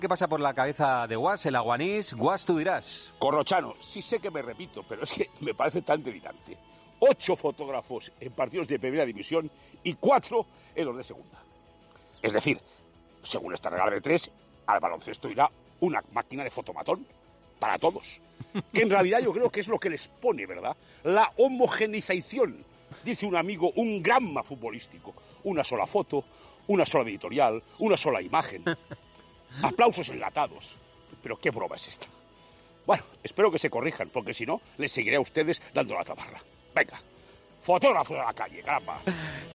¿Qué pasa por la cabeza de Guas, el aguanís? Guas, tú dirás. Corrochano, sí sé que me repito, pero es que me parece tan delirante. 8 fotógrafos en partidos de primera división y 4 en los de segunda. Es decir, según esta regla de 3, al baloncesto irá una máquina de fotomatón para todos. Que en realidad yo creo que es lo que les pone, ¿verdad? La homogeneización, dice un amigo, un gramma futbolístico. Una sola foto, una sola editorial, una sola imagen. Aplausos enlatados. Pero qué broma es esta. Bueno, espero que se corrijan, porque si no, les seguiré a ustedes dando la tabarra. Venga, fotógrafo de la calle, caramba.